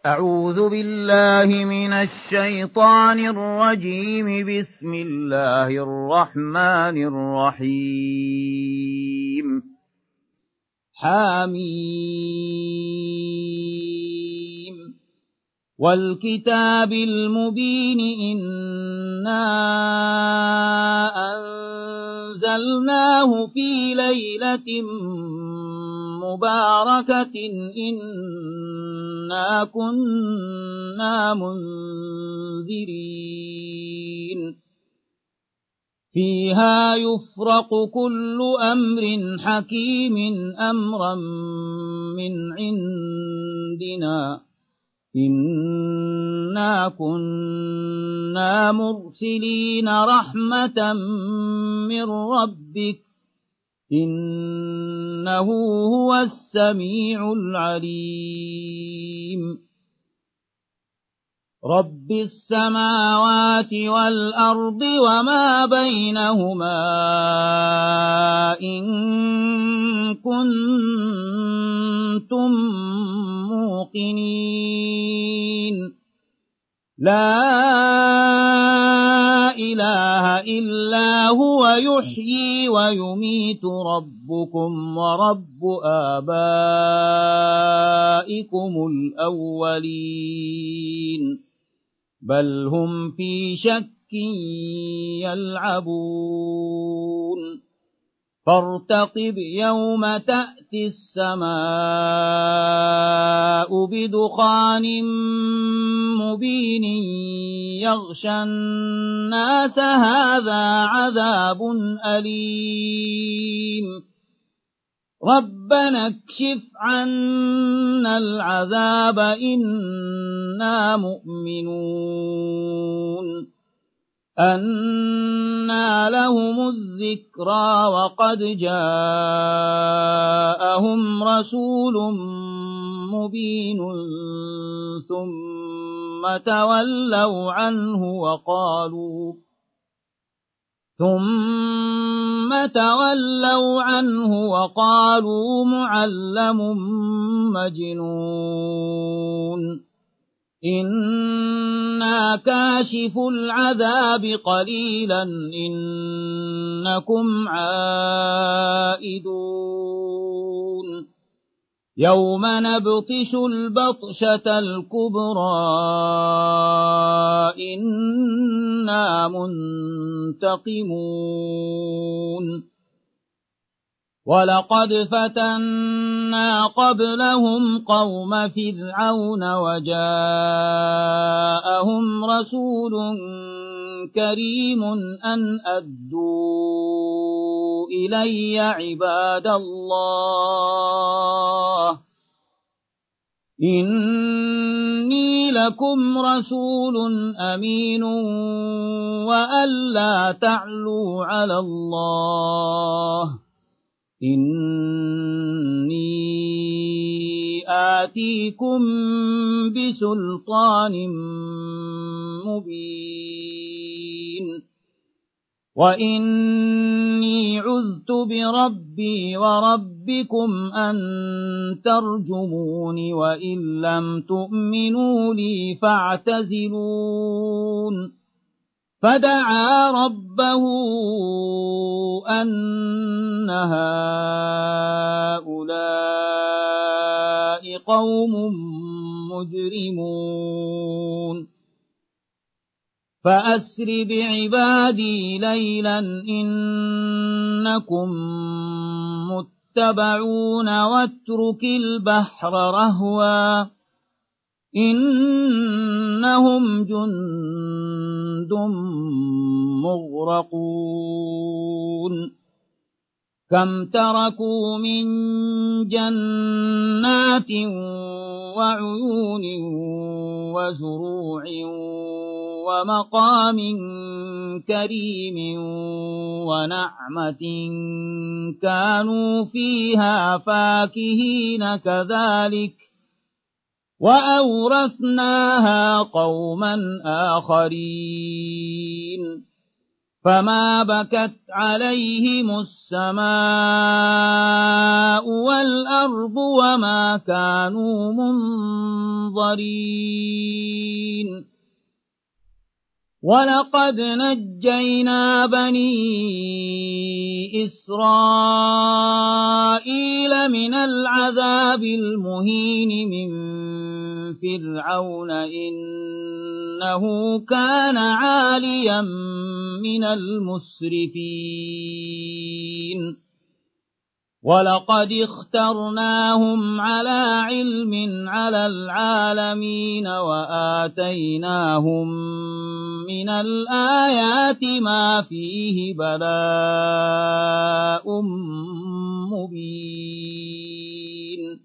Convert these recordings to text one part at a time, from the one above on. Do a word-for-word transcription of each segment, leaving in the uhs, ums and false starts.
أعوذ بالله من الشيطان الرجيم. بسم الله الرحمن الرحيم. حميم والكتاب المبين إنا أنزلناه في ليلة مباركة إنا كنا منذرين فيها يفرق كل أمر حكيم أمرا من عندنا إنا كنا مرسلين رحمة من ربك إنه هو السميع العليم. رب السماوات والأرض وما بينهما إن كنتم موقنين لا إله إلا هو يحيي ويميت ربكم ورب آبائكم الأولين بل هم في شك يلعبون فارتقب يوم تأتي السماء بدخان مبين يغشى الناس هذا عذاب أليم ربنا اكشف عنا العذاب إنا مؤمنون أنى لهم الذكرى وقد جاءهم رسول مبين ثم تولوا عنه وقالوا ثم تولوا عنه وقالوا معلم مجنون إنا كاشف العذاب قليلا إنكم عائدون يوم نبطش البطشة الكبرى إنا منتقمون ولقد فتنا قبلهم قوم فرعون وجاءهم رسول كريم أن أدوا إلي عباد الله إني لكم رسول أمين وأن لا تعلوا على الله إني آتيكم بسلطان مبين وإني عذت بربي وربكم أن ترجمون وإن لم تؤمنوا لي فاعتزلون فدعا ربه أن هؤلاء قوم مجرمون فأسر بعبادي ليلا إنكم متبعون واترك البحر رهوا إنهم جند مغرقون كم تركوا من جنات وعيون وزروع ومقام كريم ونعمة كانوا فيها فاكهين كذلك وأورثناها قوما آخرين فما بكت عليهم السماء والأرض وما كانوا منظرين ولقد نجينا بني إسرائيل من العذاب المهين من فرعون إنه كان عاليا من المسرفين ولقد اخترناهم على علم على العالمين وآتيناهم من الآيات ما فيه بلاء مبين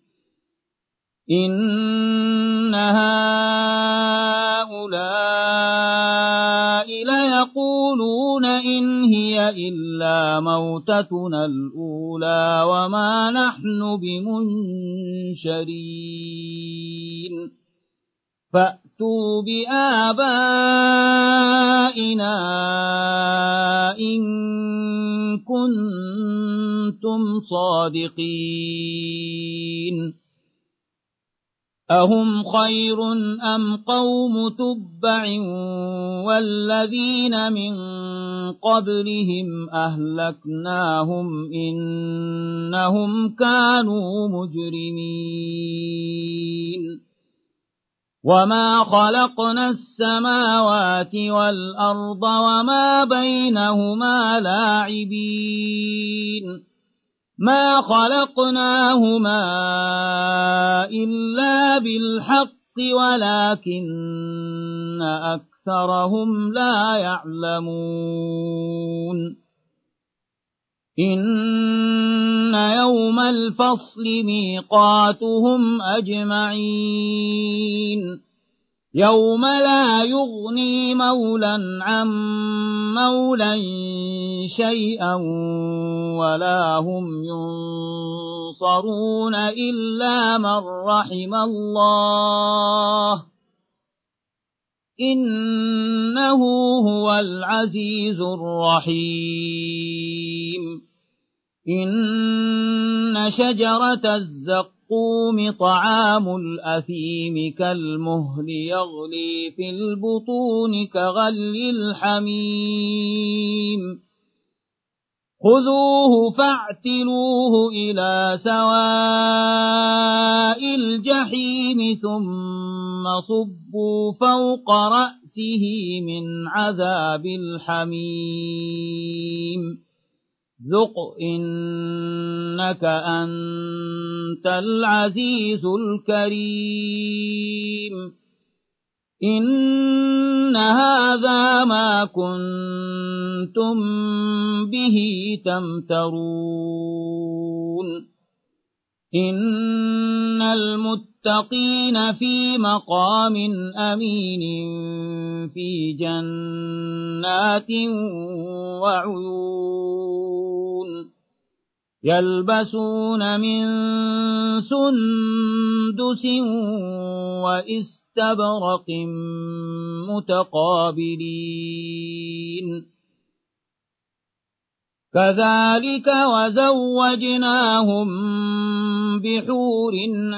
إن هؤلاء ليقولون إن هي إلا موتتنا الأولى وما نحن بمنشرين فأتوا بآبائنا إن كنتم صادقين أهم خير أم قوم تبع والذين من قبلهم أهلكناهم إنهم كانوا مجرمين وما خلقنا السماوات والأرض وما بينهما لاعبين ما خلقناهما إلا بالحق ولكن أكثرهم لا يعلمون إن يوم الفصل ميقاتهم أجمعين يوم لا يغني مولى عن مولى شيئا ولا هم ينصرون إلا من رحم الله إنه هو العزيز الرحيم إن شجرة الزقوم طعام الأثيم كالمهل يغلي في البطون كغلي الحميم خذوه فاعتلوه إلى سواء الجحيم ثم صبوا فوق رأسه من عذاب الحميم ذق إنك أنت العزيز الكريم إن هذا ما كنتم به تمترون إن المتقين في مقام أمين في جنات وعيون يلبسون من سندس واستبرق متقابلين كذلك وزوجناهم بحور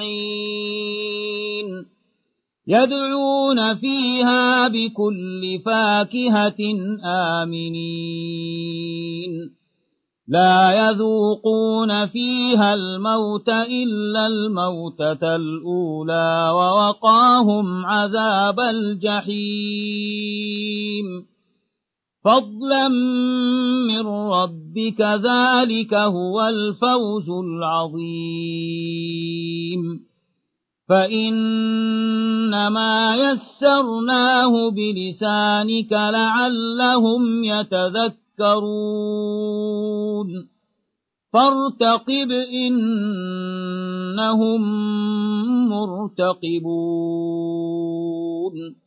عين يدعون فيها بكل فاكهة آمنين لا يذوقون فيها الموت إلا الموتة الأولى ووقاهم عذاب الجحيم فضلا من ربك ذلك هو الفوز العظيم فإنما يسرناه بلسانك لعلهم يتذكرون فارتقب إنهم مرتقبون